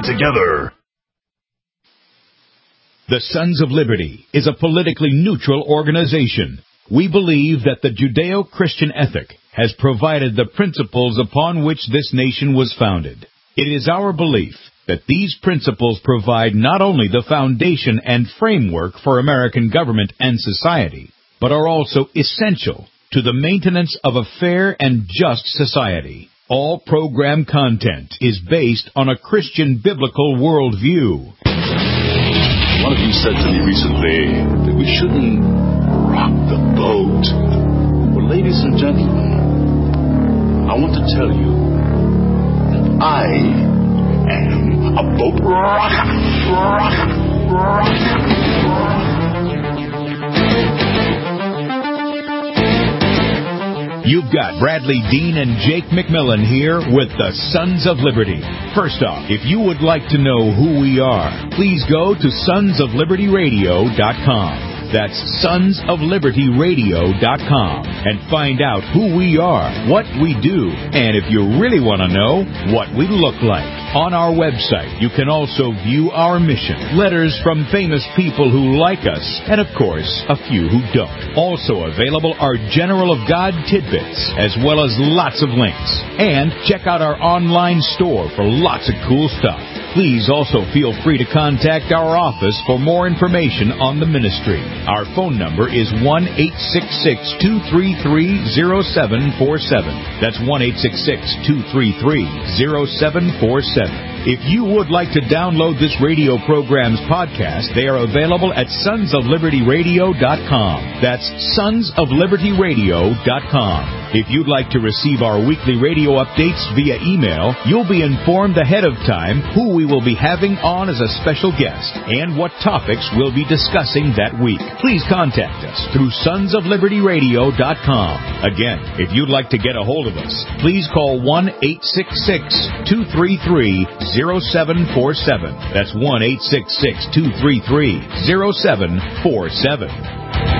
together. The Sons of Liberty is a politically neutral organization. We believe that the Judeo-Christian ethic has provided the principles upon which this nation was founded. It is our belief that these principles provide not only the foundation and framework for American government and society, but are also essential to the maintenance of a fair and just society. All program content is based on a Christian biblical worldview. One of you said to me recently that we shouldn't rock the boat. Well, ladies and gentlemen, I want to tell you that I am a boat You've got Bradley Dean and Jake McMillan here with the Sons of Liberty. First off, if you would like to know who we are, please go to sonsoflibertyradio.com. That's sonsoflibertyradio.com and find out who we are, what we do, and if you really want to know, what we look like. On our website, you can also view our mission, letters from famous people who like us, and of course, a few who don't. Also available are General of God tidbits, as well as lots of links. And check out our online store for lots of cool stuff. Please also feel free to contact our office for more information on the ministry. Our phone number is 1-866-233-0747. That's 1-866-233-0747. If you would like to download this radio program's podcast, they are available at sonsoflibertyradio.com. That's sonsoflibertyradio.com. If you'd like to receive our weekly radio updates via email, you'll be informed ahead of time who we will be having on as a special guest and what topics we'll be discussing that week. Please contact us through sonsoflibertyradio.com. Again, if you'd like to get a hold of us, please call 1-866-233-0747. That's 1-866-233-0747.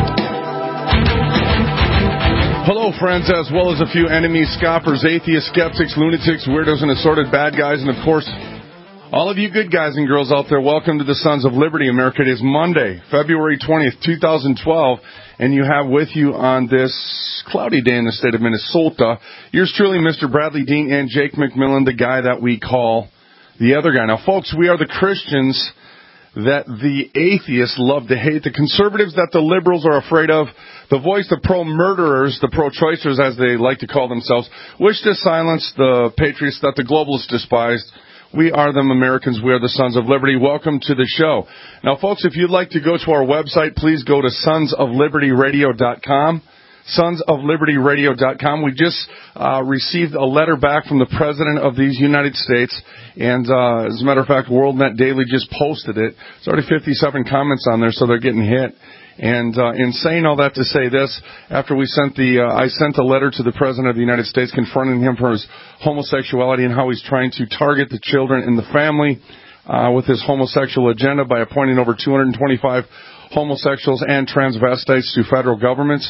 Hello, friends, as well as a few enemies, scoffers, atheists, skeptics, lunatics, weirdos, and assorted bad guys, and of course, all of you good guys and girls out there, welcome to the Sons of Liberty America. It is Monday, February 20th, 2012, and you have with you on this cloudy day in the state of Minnesota, yours truly, Mr. Bradley Dean and Jake McMillan, the guy that we call the other guy. Now, folks, we are the Christians that the atheists love to hate, the conservatives that the liberals are afraid of, the voice of pro-murderers, the pro-choicers as they like to call themselves, wish to silence the patriots that the globalists despise. We are them Americans. We are the Sons of Liberty. Welcome to the show. Now, folks, if you'd like to go to our website, please go to sonsoflibertyradio.com. sonsoflibertyradio.com. We just received a letter back from the President of these United States, and as a matter of fact, WorldNet Daily just posted it. There's already 57 comments on there, so they're getting hit. And in saying all that to say this, after we sent I sent a letter to the President of the United States confronting him for his homosexuality and how he's trying to target the children and the family with his homosexual agenda by appointing over 225 homosexuals and transvestites to federal governments.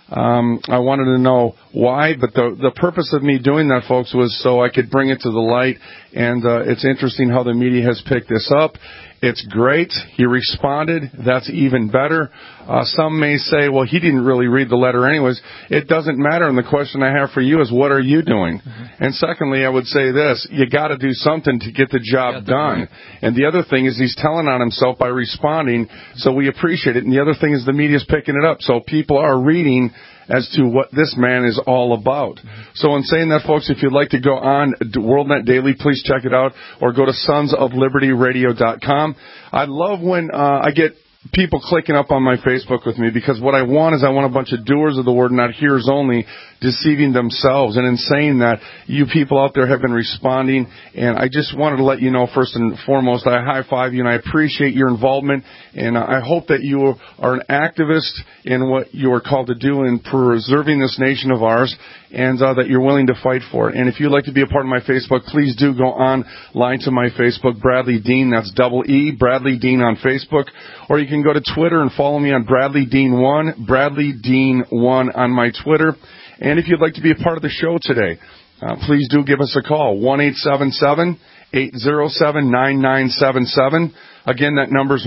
I wanted to know why, but the purpose of me doing that, folks, was so I could bring it to the light, and it's interesting how the media has picked this up. It's great. He responded. That's even better. Some may say, well, he didn't really read the letter anyways. It doesn't matter, and the question I have for you is, what are you doing? Mm-hmm. And secondly, I would say this, you got to do something to get the job done. And the other thing is he's telling on himself by responding, so we appreciate it. And the other thing is the media's picking it up, so people are reading as to what this man is all about. So in saying that, folks, if you'd like to go on WorldNet Daily, please check it out, or go to sonsoflibertyradio.com. I love when I get people clicking up on my Facebook with me, because what I want is I want a bunch of doers of the word, not hearers only, deceiving themselves. And in saying that, you people out there have been responding, and I just wanted to let you know, first and foremost, I high-five you, and I appreciate your involvement, and I hope that you are an activist in what you are called to do in preserving this nation of ours, and that you're willing to fight for it. And if you'd like to be a part of my Facebook, please do go online to my Facebook, Bradley Dean, that's double E, Bradley Dean on Facebook, or you can go to Twitter and follow me on Bradley Dean1, Bradley Dean1 on my Twitter. And if you'd like to be a part of the show today, please do give us a call, 1-877 1-877-807-9977. Again, that number's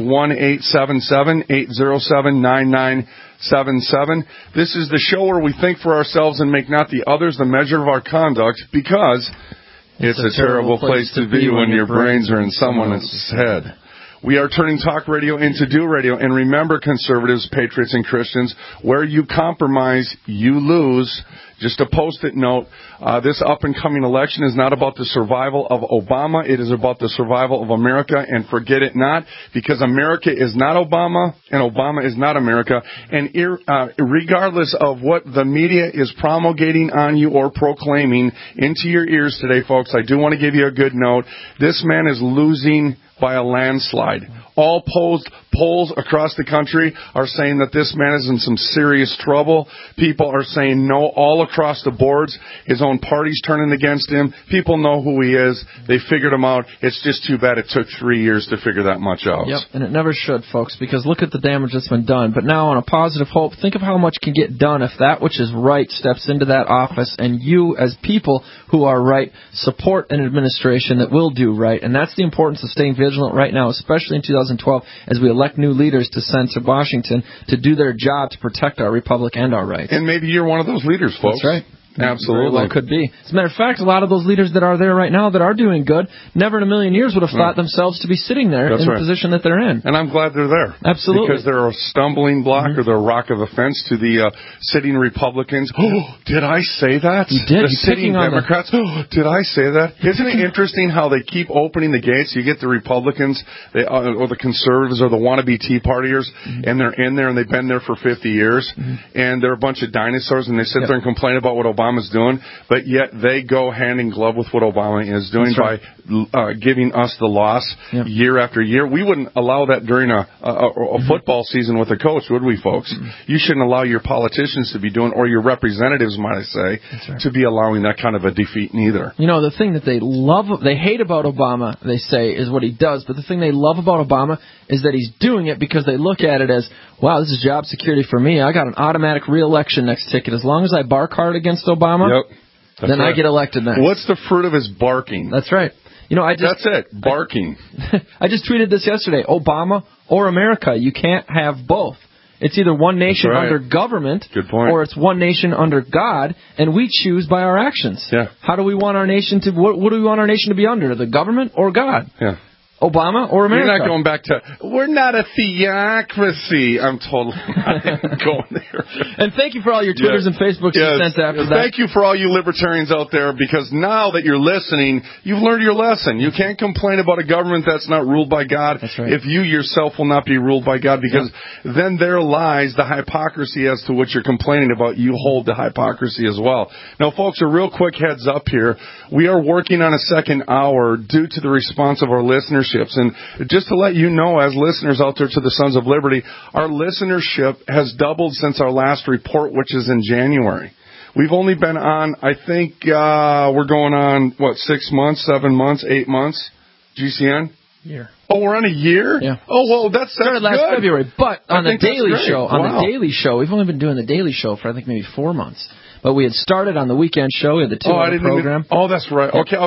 1-877-807-9977. This is the show where we think for ourselves and make not the others the measure of our conduct, because it's a terrible place to be when your brains are in someone else's head. We are turning talk radio into do radio. And remember, conservatives, patriots, and Christians, where you compromise, you lose. Just a post-it note, this up-and-coming election is not about the survival of Obama. It is about the survival of America, and forget it not, because America is not Obama, and Obama is not America. And regardless of what the media is promulgating on you or proclaiming into your ears today, folks, I do want to give you a good note. This man is losing by a landslide. All polls across the country are saying that this man is in some serious trouble. People are saying no all across the boards. His own party's turning against him. People know who he is. They figured him out. It's just too bad it took 3 years to figure that much out. Yep, and it never should, folks, because look at the damage that's been done. But now, on a positive hope, think of how much can get done if that which is right steps into that office, and you, as people who are right, support an administration that will do right. And that's the importance of staying vigilant right now, especially in 2012, as we elect new leaders to send to Washington to do their job to protect our republic and our rights. And maybe you're one of those leaders, folks. That's right. Absolutely. Very well could be. As a matter of fact, a lot of those leaders that are there right now that are doing good never in a million years would have thought themselves to be sitting there in the position that they're in. And I'm glad they're there. Absolutely. Because they're a stumbling block or they're a rock of offense to the sitting Republicans. Oh, did I say that? You did. The sitting Democrats. Oh, did I say that? Isn't it interesting how they keep opening the gates? You get the Republicans or the conservatives or the wannabe Tea Partiers, and they're in there and they've been there for 50 years, and they're a bunch of dinosaurs, and they sit there and complain about what Obama's doing. But yet they go hand in glove with what Obama is doing by giving us the loss year after year. We wouldn't allow that during a football season with a coach, would we, folks? You shouldn't allow your politicians to be doing, or your representatives, might I say, to be allowing that kind of a defeat neither. You know, the thing that they hate about Obama, they say, is what he does. But the thing they love about Obama is that he's doing it because they look at it as, wow, this is job security for me. I got an automatic re-election next ticket. As long as I bark hard against Obama, then I get elected next. What's the fruit of his barking? That's right. You know, that's it, barking. I just tweeted this yesterday. Obama or America, you can't have both. It's either one nation under government, or it's one nation under God, and we choose by our actions. Yeah. How do we want our nation to? What do we want our nation to be under? The government or God? Yeah. Obama or America? You're not going back to, we're not a theocracy. I'm totally not going there. And thank you for all your Twitters and Facebooks you sent after that. Thank you for all you libertarians out there, because now that you're listening, you've learned your lesson. You can't complain about a government that's not ruled by God if you yourself will not be ruled by God, because then there lies the hypocrisy as to what you're complaining about. You hold the hypocrisy as well. Now, folks, a real quick heads up here. We are working on a second hour due to the response of our listeners. And just to let you know, as listeners out there to the Sons of Liberty, our listenership has doubled since our last report, which is in January. We've only been on, I think, we're going on, 6 months, 7 months, 8 months, GCN? Year. Oh, we're on a year? Yeah. Oh, well, that's started last good. February. But on the Daily Show, the Daily Show, we've only been doing the Daily Show for, I think, maybe 4 months. But we had started on the weekend show. We had the 2-hour program. That's right. Okay.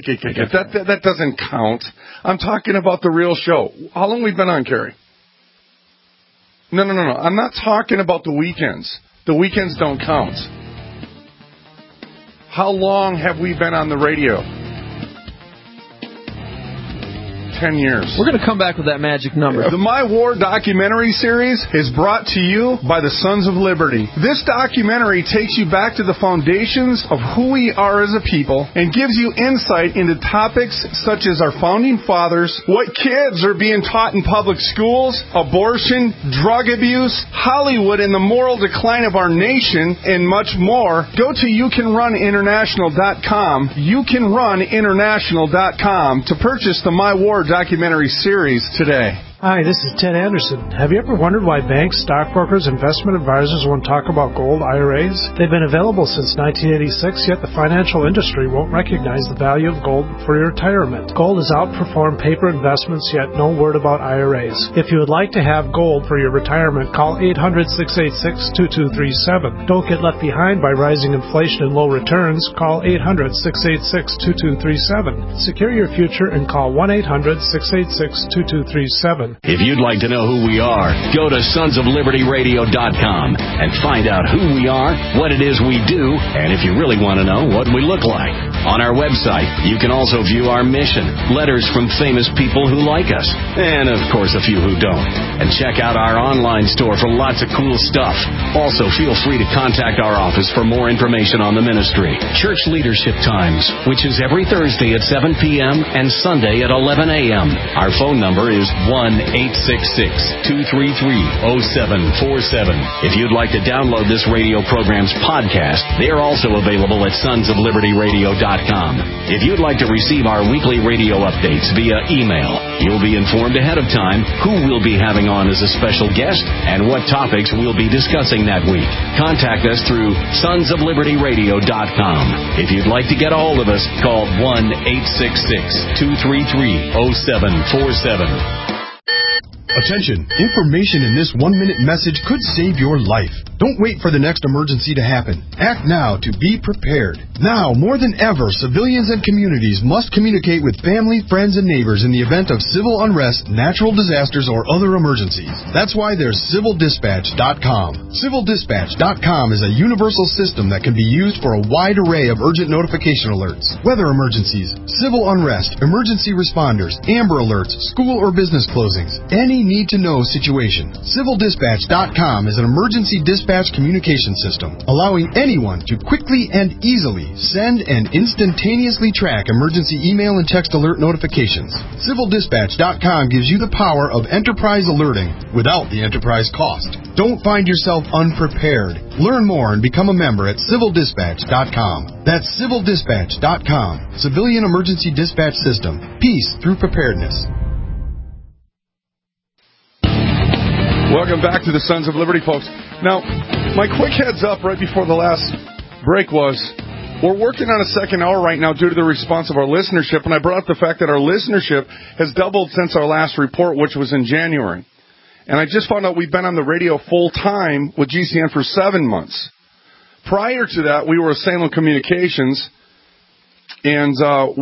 That doesn't count. I'm talking about the real show. How long have we been on, Kerry? No. I'm not talking about the weekends. The weekends don't count. How long have we been on the radio? 10 years. We're going to come back with that magic number. The My War documentary series is brought to you by the Sons of Liberty. This documentary takes you back to the foundations of who we are as a people and gives you insight into topics such as our founding fathers, what kids are being taught in public schools, abortion, drug abuse, Hollywood and the moral decline of our nation, and much more. Go to youcanruninternational.com, youcanruninternational.com to purchase the My War documentary series today. Hi, this is Ted Anderson. Have you ever wondered why banks, stockbrokers, investment advisors won't talk about gold IRAs? They've been available since 1986, yet the financial industry won't recognize the value of gold for your retirement. Gold has outperformed paper investments, yet no word about IRAs. If you would like to have gold for your retirement, call 800-686-2237. Don't get left behind by rising inflation and low returns. Call 800-686-2237. Secure your future and call 1-800-686-2237. If you'd like to know who we are, go to sonsoflibertyradio.com and find out who we are, what it is we do, and if you really want to know, what we look like. On our website, you can also view our mission, letters from famous people who like us, and of course a few who don't. And check out our online store for lots of cool stuff. Also, feel free to contact our office for more information on the ministry. Church Leadership Times, which is every Thursday at 7 p.m. and Sunday at 11 a.m. Our phone number is 1-866-233-0747. If you'd like to download this radio program's podcast, they are also available at sonsoflibertyradio.com. If you'd like to receive our weekly radio updates via email, you'll be informed ahead of time who we'll be having on as a special guest and what topics we'll be discussing that week. Contact us through sonsoflibertyradio.com. If you'd like to get a hold of us, call 1-866-233-0747. Attention, information in this 1-minute message could save your life. Don't wait for the next emergency to happen. Act now to be prepared. Now, more than ever, civilians and communities must communicate with family, friends, and neighbors in the event of civil unrest, natural disasters, or other emergencies. That's why there's civildispatch.com. Civildispatch.com is a universal system that can be used for a wide array of urgent notification alerts, weather emergencies, civil unrest, emergency responders, Amber Alerts, school or business closings, any need-to-know situation. Civildispatch.com is an emergency dispatch communication system, allowing anyone to quickly and easily send and instantaneously track emergency email and text alert notifications. Civildispatch.com gives you the power of enterprise alerting without the enterprise cost. Don't find yourself unprepared. Learn more and become a member at civildispatch.com. That's civildispatch.com. Civilian Emergency Dispatch System. Peace through preparedness. Welcome back to the Sons of Liberty, folks. Now, my quick heads up right before the last break was, we're working on a second hour right now due to the response of our listenership, and I brought up the fact that our listenership has doubled since our last report, which was in January. And I just found out we've been on the radio full-time with GCN for 7 months. Prior to that, we were with Salem Communications and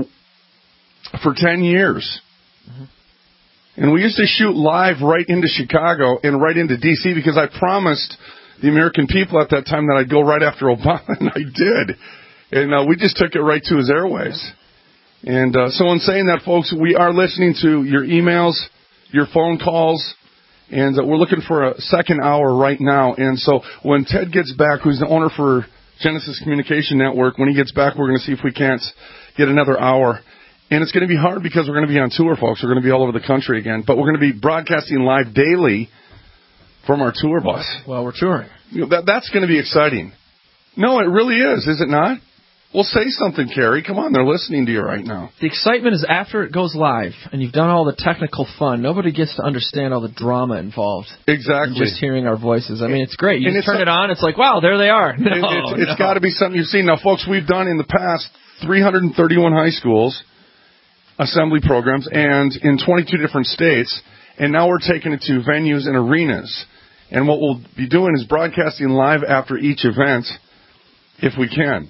for 10 years. Mm-hmm. And we used to shoot live right into Chicago and right into D.C. because I promised the American people at that time that I'd go right after Obama, and I did. And we just took it right to his airwaves. And so in saying that, folks, we are listening to your emails, your phone calls, and we're looking for a second hour right now. And so when Ted gets back, who's the owner for Genesis Communication Network, when he gets back, we're going to see if we can't get another hour. And it's going to be hard because we're going to be on tour, folks. We're going to be all over the country again. But we're going to be broadcasting live daily from our tour bus. Well, we're touring. That's going to be exciting. No, it really is it not? Well, say something, Carrie. Come on, they're listening to you right now. The excitement is after it goes live and you've done all the technical fun. Nobody gets to understand all the drama involved. Exactly. In just hearing our voices. I mean, it's great. You just turn it on, it's like, wow, there they are. It's got to be something you've seen. Now, folks, we've done in the past 331 high schools, assembly programs, and in 22 different states, and now we're taking it to venues and arenas. And what we'll be doing is broadcasting live after each event, if we can.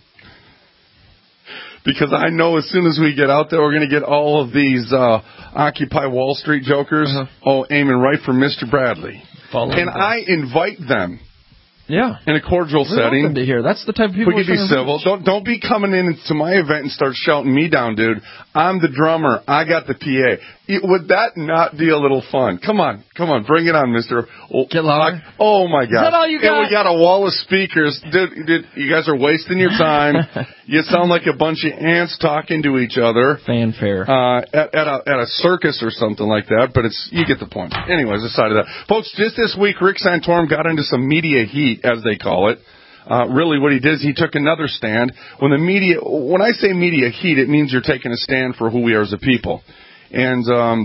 Because I know as soon as we get out there, we're going to get all of these Occupy Wall Street jokers aiming right for Mr. Bradley. And I invite them. Yeah. In a cordial setting. Welcome to hear. That's the type of people we can be civil. Don't be coming into my event and start shouting me down, dude. I'm the drummer. I got the PA. Would that not be a little fun? Come on. Bring it on, Mr. Get louder. Oh, my God. Is that all you got? And we got a wall of speakers. Dude, you guys are wasting your time. You sound like a bunch of ants talking to each other. Fanfare. At a circus or something like that, but you get the point. Anyways, aside of that. Folks, just this week, Rick Santorum got into some media heat, as they call it. Really what he did is he took another stand. When I say media heat, it means you're taking a stand for who we are as a people. And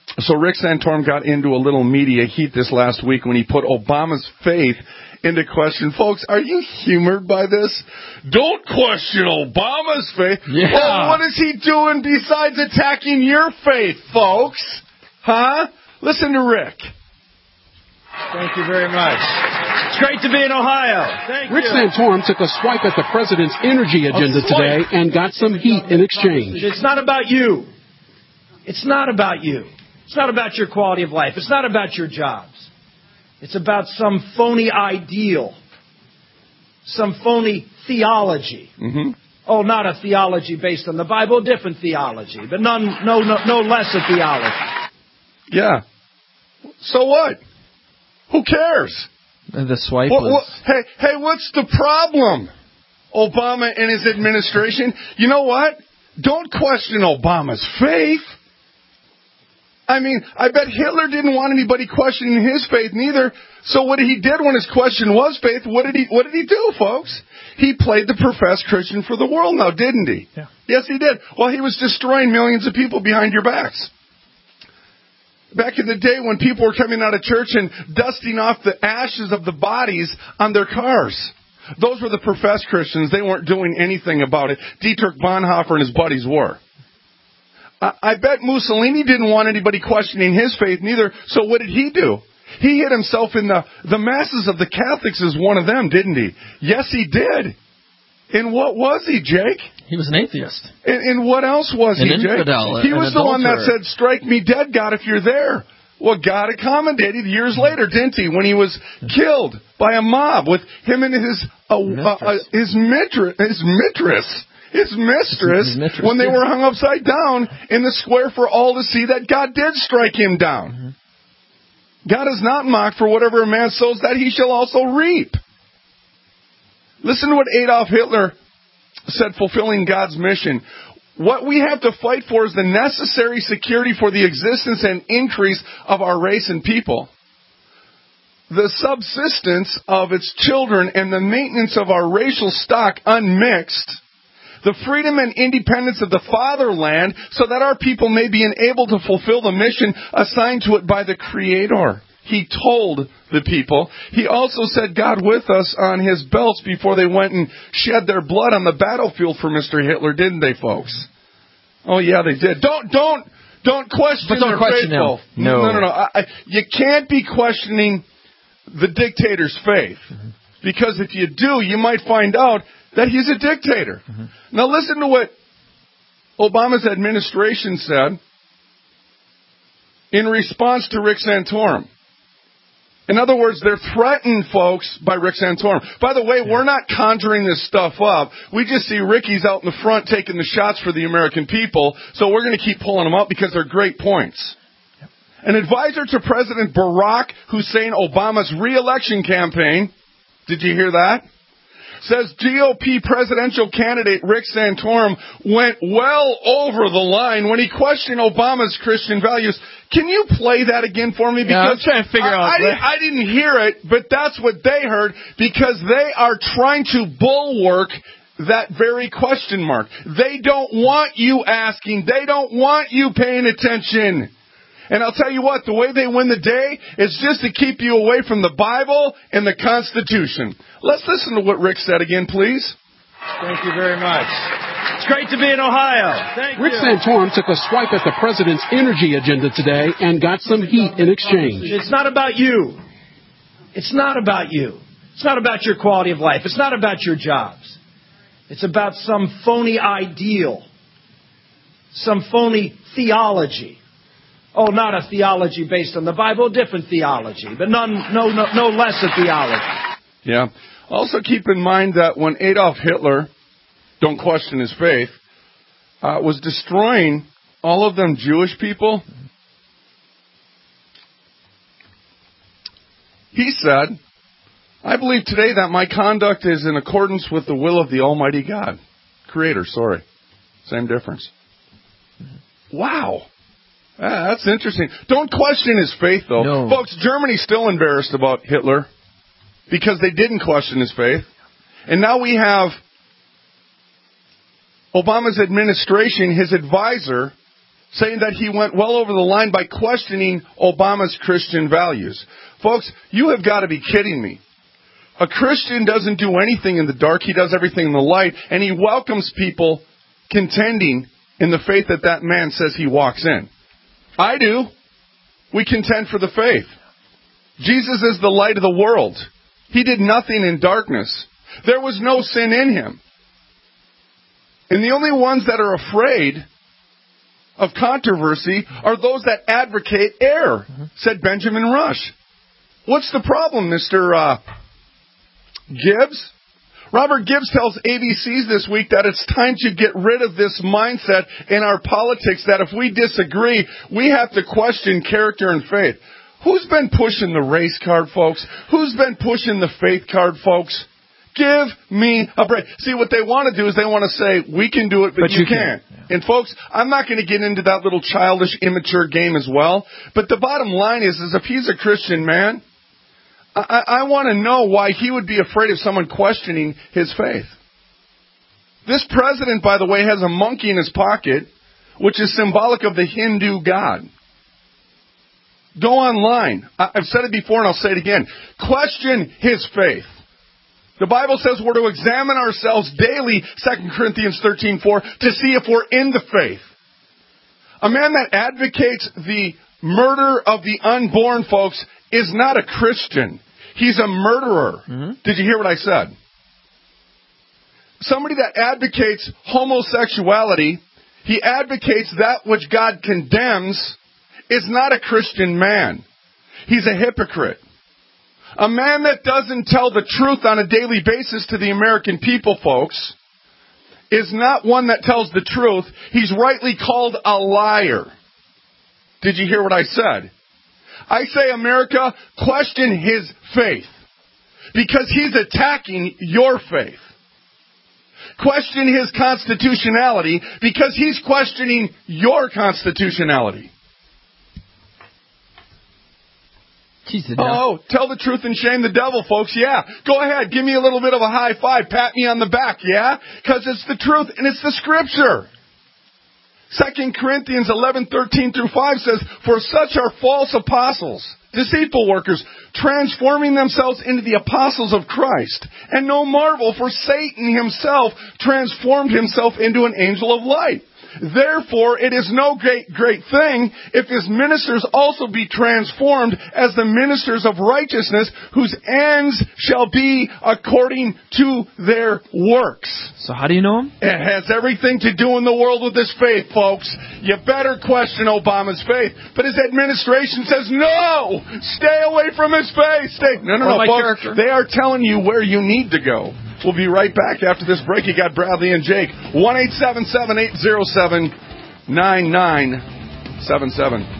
So Rick Santorum got into a little media heat this last week when he put Obama's faith into question. Folks, are you humored by this? Don't question Obama's faith. Yeah. Well, what is he doing besides attacking your faith, folks? Huh? Listen to Rick. Thank you very much. It's great to be in Ohio. Thank Rick you. Santorum took a swipe at the president's energy agenda today and got some heat in exchange. It's not about you. It's not about you. It's not about your quality of life. It's not about your jobs. It's about some phony ideal, some phony theology. Mm-hmm. Oh, not a theology based on the Bible, a different theology, but no less a theology. Yeah. So what? Who cares? The swipe was... Hey, what's the problem? Obama and his administration. You know what? Don't question Obama's faith. I mean, I bet Hitler didn't want anybody questioning his faith neither. So what he did when his question was faith, what did he do, folks? He played the professed Christian for the world now, didn't he? Yeah. Yes, he did. Well, he was destroying millions of people behind your backs. Back in the day when people were coming out of church and dusting off the ashes of the bodies on their cars. Those were the professed Christians. They weren't doing anything about it. Dietrich Bonhoeffer and his buddies were. I bet Mussolini didn't want anybody questioning his faith neither. So what did he do? He hid himself in the masses of the Catholics as one of them, didn't he? Yes, he did. And what was he, Jake? He was an atheist. And what else was he, Jake? Infidel, he was the one that said, "Strike me dead, God, if you're there." Well, God accommodated years later, didn't he? When he was killed by a mob with him and his mistress, when they were hung upside down in the square for all to see, that God did strike him down. Mm-hmm. God is not mocked, for whatever a man sows, that he shall also reap. Listen to what Adolf Hitler said, fulfilling God's mission. What we have to fight for is the necessary security for the existence and increase of our race and people, the subsistence of its children, and the maintenance of our racial stock unmixed, the freedom and independence of the fatherland, so that our people may be enabled to fulfill the mission assigned to it by the Creator. He told the people. He also said God with us on his belts before they went and shed their blood on the battlefield for Mr. Hitler, didn't they, folks? Oh yeah, they did. Don't question. But don't question him. No. You can't be questioning the dictator's faith, because if you do, you might find out that he's a dictator. Mm-hmm. Now listen to what Obama's administration said in response to Rick Santorum. In other words, they're threatened, folks, by Rick Santorum. By the way, we're not conjuring this stuff up. We just see Ricky's out in the front taking the shots for the American people, so we're going to keep pulling them up because they're great points. An advisor to President Barack Hussein Obama's re-election campaign, did you hear that? Says GOP presidential candidate Rick Santorum went well over the line when he questioned Obama's Christian values. Can you play that again for me? Because I'm trying to figure out. I didn't hear it, but that's what they heard, because they are trying to bulwark that very question mark. They don't want you asking. They don't want you paying attention. And I'll tell you what, the way they win the day is just to keep you away from the Bible and the Constitution. Let's listen to what Rick said again, please. Thank you very much. It's great to be in Ohio. Thank Rick you. Santorum took a swipe at the president's energy agenda today and got some heat in exchange. It's not about you. It's not about you. It's not about your quality of life. It's not about your jobs. It's about some phony ideal, some phony theology. Oh, not a theology based on the Bible, a different theology, but no less a theology. Yeah. Also keep in mind that when Adolf Hitler, don't question his faith, was destroying all of them Jewish people, he said, "I believe today that my conduct is in accordance with the will of the Almighty God." Creator, sorry. Same difference. Wow. That's interesting. Don't question his faith, though. No. Folks, Germany's still embarrassed about Hitler because they didn't question his faith. And now we have Obama's administration, his advisor, saying that he went well over the line by questioning Obama's Christian values. Folks, you have got to be kidding me. A Christian doesn't do anything in the dark. He does everything in the light, and he welcomes people contending in the faith that that man says he walks in. I do. We contend for the faith. Jesus is the light of the world. He did nothing in darkness. There was no sin in him. And the only ones that are afraid of controversy are those that advocate error, said Benjamin Rush. What's the problem, Mr. Gibbs? Robert Gibbs tells ABC's this week that it's time to get rid of this mindset in our politics that if we disagree, we have to question character and faith. Who's been pushing the race card, folks? Who's been pushing the faith card, folks? Give me a break. See, what they want to do is they want to say, we can do it, but you can't. Yeah. And folks, I'm not going to get into that little childish, immature game as well. But the bottom line is if he's a Christian man, I want to know why he would be afraid of someone questioning his faith. This president, by the way, has a monkey in his pocket, which is symbolic of the Hindu god. Go online. I've said it before and I'll say it again. Question his faith. The Bible says we're to examine ourselves daily, 2 Corinthians 13:4, to see if we're in the faith. A man that advocates the murder of the unborn, folks, is not a Christian. He's a murderer. Mm-hmm. Did you hear what I said? Somebody that advocates homosexuality, he advocates that which God condemns, is not a Christian man. He's a hypocrite. A man that doesn't tell the truth on a daily basis to the American people, folks, is not one that tells the truth. He's rightly called a liar. Did you hear what I said? I say, America, question his faith, because he's attacking your faith. Question his constitutionality, because he's questioning your constitutionality. Oh, tell the truth and shame the devil, folks. Yeah, go ahead. Give me a little bit of a high five. Pat me on the back, yeah? Because it's the truth and it's the Scripture. 2 Corinthians 11:13 through 5 says, for such are false apostles, deceitful workers, transforming themselves into the apostles of Christ. And no marvel, for Satan himself transformed himself into an angel of light. Therefore, it is no great thing if his ministers also be transformed as the ministers of righteousness, whose ends shall be according to their works. So how do you know him? It has everything to do in the world with this faith, folks. You better question Obama's faith. But his administration says, no! Stay away from his faith! No, folks. Character. They are telling you where you need to go. We'll be right back after this break. You got Bradley and Jake. 1-877-807-9977.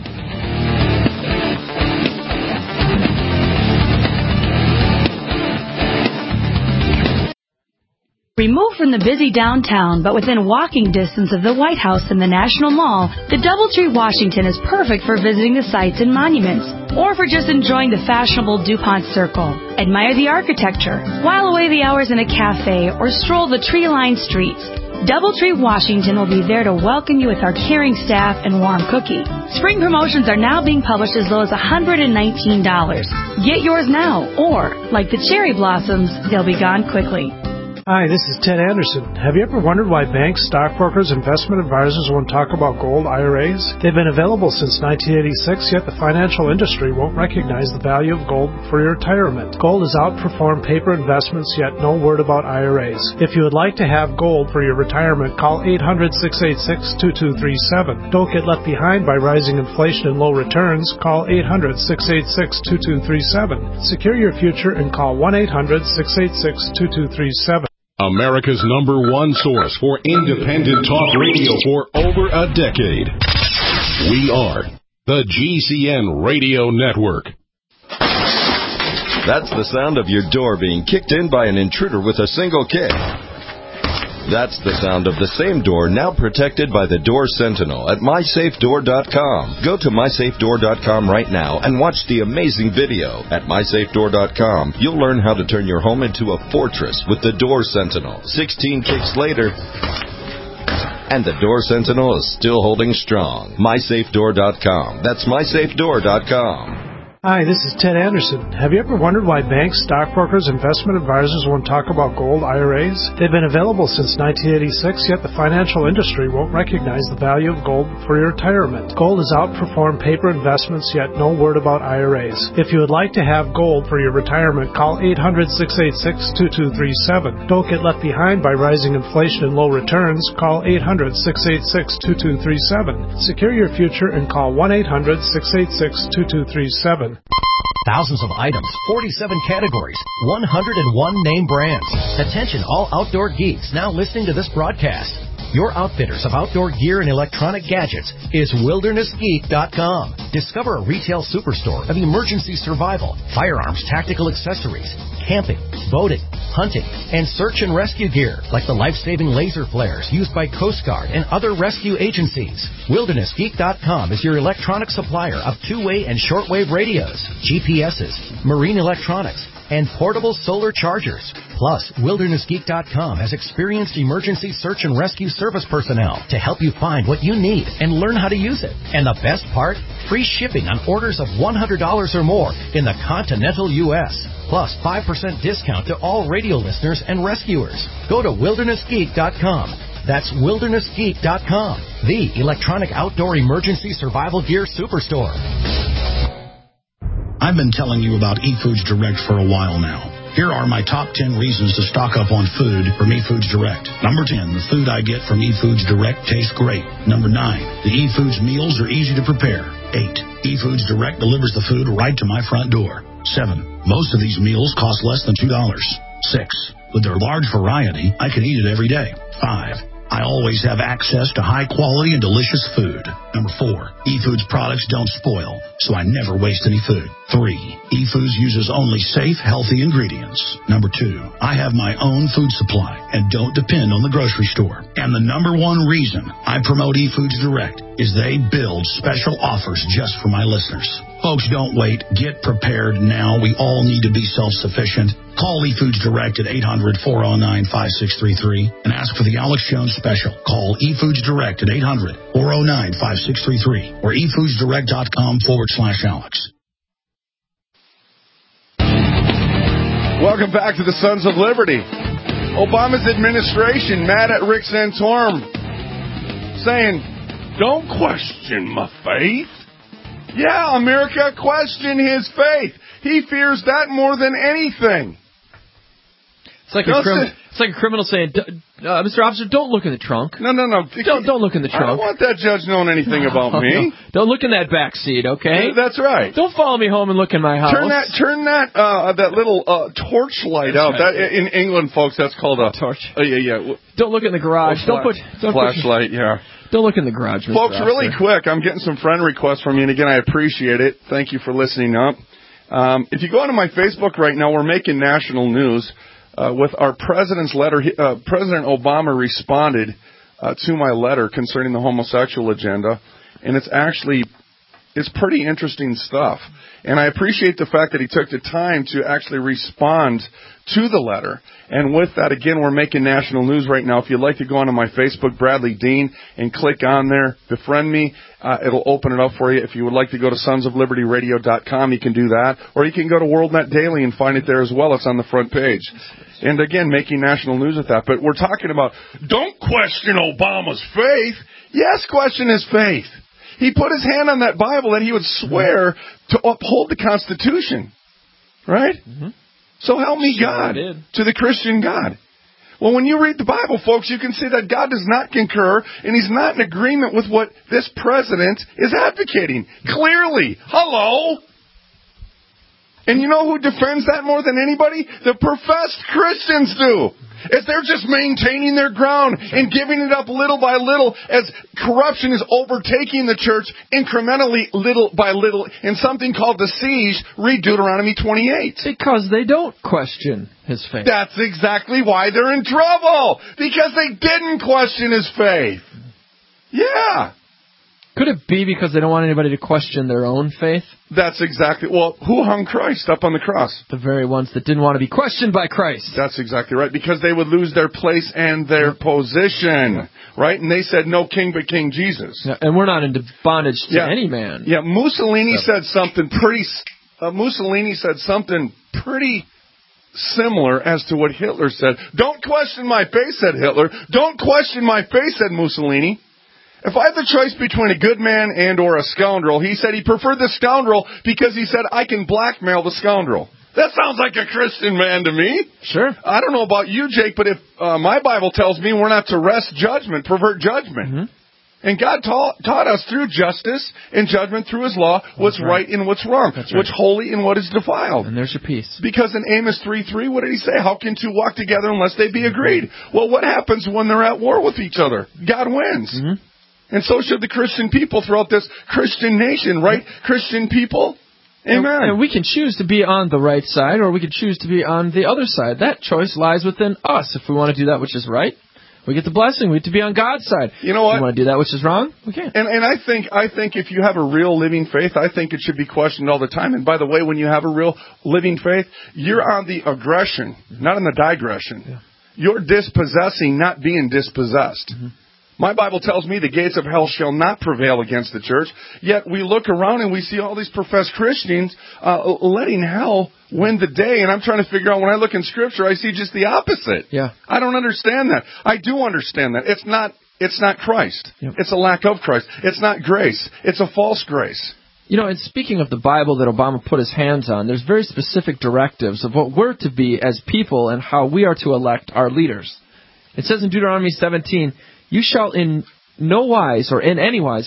Removed from the busy downtown, but within walking distance of the White House and the National Mall, the Doubletree Washington is perfect for visiting the sites and monuments, or for just enjoying the fashionable DuPont Circle. Admire the architecture, while away the hours in a cafe, or stroll the tree-lined streets. Doubletree Washington will be there to welcome you with our caring staff and warm cookie. Spring promotions are now being published as low as $119. Get yours now, or, like the cherry blossoms, they'll be gone quickly. Hi, this is Ted Anderson. Have you ever wondered why banks, stockbrokers, investment advisors won't talk about gold IRAs? They've been available since 1986, yet the financial industry won't recognize the value of gold for your retirement. Gold has outperformed paper investments, yet no word about IRAs. If you would like to have gold for your retirement, call 800-686-2237. Don't get left behind by rising inflation and low returns. Call 800-686-2237. Secure your future and call 1-800-686-2237. America's #1 source for independent talk radio for over a decade. We are the GCN Radio Network. That's the sound of your door being kicked in by an intruder with a single kick. That's the sound of the same door now protected by the Door Sentinel at MySafeDoor.com. Go to MySafeDoor.com right now and watch the amazing video. At MySafeDoor.com, you'll learn how to turn your home into a fortress with the Door Sentinel. 16 kicks later, And the Door Sentinel is still holding strong. MySafeDoor.com. That's MySafeDoor.com. Hi, this is Ted Anderson. Have you ever wondered why banks, stockbrokers, investment advisors won't talk about gold IRAs? They've been available since 1986, yet the financial industry won't recognize the value of gold for your retirement. Gold has outperformed paper investments, yet no word about IRAs. If you would like to have gold for your retirement, call 800-686-2237. Don't get left behind by rising inflation and low returns. Call 800-686-2237. Secure your future and call 1-800-686-2237. Thousands of items, 47 categories, 101 name brands. Attention all outdoor geeks now listening to this broadcast. Your outfitters of outdoor gear and electronic gadgets is WildernessGeek.com. Discover a retail superstore of emergency survival, firearms, tactical accessories, camping, boating, hunting, and search and rescue gear like the life-saving laser flares used by Coast Guard and other rescue agencies. WildernessGeek.com is your electronic supplier of two-way and shortwave radios, GPSs, marine electronics, and portable solar chargers. Plus, WildernessGeek.com has experienced emergency search and rescue service personnel to help you find what you need and learn how to use it. And the best part? Free shipping on orders of $100 or more in the continental U.S. Plus, 5% discount to all radio listeners and rescuers. Go to WildernessGeek.com. That's WildernessGeek.com, the electronic outdoor emergency survival gear superstore. I've been telling you about eFoods Direct for a while now. Here are my top 10 reasons to stock up on food from eFoods Direct. Number 10, the food I get from eFoods Direct tastes great. Number 9, the eFoods meals are easy to prepare. 8, eFoods Direct delivers the food right to my front door. 7, most of these meals cost less than $2. 6, with their large variety, I can eat it every day. 5, I always have access to high quality and delicious food. Number 4, eFoods products don't spoil, so I never waste any food. 3, eFoods uses only safe, healthy ingredients. Number 2, I have my own food supply and don't depend on the grocery store. And the number one reason I promote eFoods Direct is they build special offers just for my listeners. Folks, don't wait. Get prepared now. We all need to be self-sufficient. Call eFoods Direct at 800-409-5633 and ask for the Alex Jones special. Call eFoods Direct at 800-409-5633 or efoodsdirect.com/Alex. Welcome back to the Sons of Liberty. Obama's administration mad at Rick Santorum, saying, don't question my faith. Yeah, America, question his faith. He fears that more than anything. It's like a criminal saying, Mr. Officer, don't look in the trunk. No. Don't look in the trunk. I don't want that judge knowing anything about me. Don't look in that back seat, okay? That's right. Don't follow me home and look in my house. Turn that little torch light out. Right. That, in England, folks, that's called a torch. Yeah. Don't look in the garage. Don't flashlight. Yeah. Don't look in the garage, Mr. Folks, Officer. really quick, I'm getting some friend requests from you, and again, I appreciate it. Thank you for listening up. If you go onto my Facebook right now, we're making national news. With our president's letter, President Obama responded to my letter concerning the homosexual agenda, and it's pretty interesting stuff. And I appreciate the fact that he took the time to actually respond to the letter. And with that, again, we're making national news right now. If you'd like to go onto my Facebook, Bradley Dean, and click on there, befriend me, it'll open it up for you. If you would like to go to sonsoflibertyradio.com, you can do that. Or you can go to WorldNet Daily and find it there as well. It's on the front page. And again, making national news with that. But we're talking about, don't question Obama's faith. Yes, question his faith. He put his hand on that Bible and he would swear to uphold the Constitution. Right? Mm-hmm. So help me God, to the Christian God. Well, when you read the Bible, folks, you can see that God does not concur, and he's not in agreement with what this president is advocating. Clearly. Hello? And you know who defends that more than anybody? The professed Christians do. If they're just maintaining their ground and giving it up little by little as corruption is overtaking the church incrementally, little by little, in something called the siege, read Deuteronomy 28. Because they don't question his faith. That's exactly why they're in trouble. Because they didn't question his faith. Yeah. Could it be because they don't want anybody to question their own faith? That's exactly... Well, who hung Christ up on the cross? The very ones that didn't want to be questioned by Christ. That's exactly right, because they would lose their place and their position, right? And they said, no king but King Jesus. Yeah, and we're not into bondage to any man. Yeah, Mussolini said something pretty similar as to what Hitler said. Don't question my faith, said Hitler. Don't question my faith, said Mussolini. If I had the choice between a good man and or a scoundrel, he said he preferred the scoundrel because he said, I can blackmail the scoundrel. That sounds like a Christian man to me. Sure. I don't know about you, Jake, but if my Bible tells me we're not to wrest judgment, pervert judgment. Mm-hmm. And God taught us through justice and judgment through His law what's right and what's wrong, what's holy and what is defiled. And there's your peace. Because in Amos 3:3, what did He say? How can two walk together unless they be agreed? Well, what happens when they're at war with each other? God wins. Mm-hmm. And so should the Christian people throughout this Christian nation, right? Christian people. Amen. And we can choose to be on the right side, or we can choose to be on the other side. That choice lies within us. If we want to do that which is right, we get the blessing. We get to be on God's side. You know what? If we want to do that which is wrong, we can't. And I think if you have a real living faith, I think it should be questioned all the time. And by the way, when you have a real living faith, you're on the aggression, not on the digression. Yeah. You're dispossessing, not being dispossessed. Mm-hmm. My Bible tells me the gates of hell shall not prevail against the church. Yet we look around and we see all these professed Christians letting hell win the day. And I'm trying to figure out, when I look in Scripture, I see just the opposite. Yeah. I don't understand that. I do understand that. It's not Christ. Yep. It's a lack of Christ. It's not grace. It's a false grace. You know, and speaking of the Bible that Obama put his hands on, there's very specific directives of what we're to be as people and how we are to elect our leaders. It says in Deuteronomy 17, you shall in no wise, or in any wise,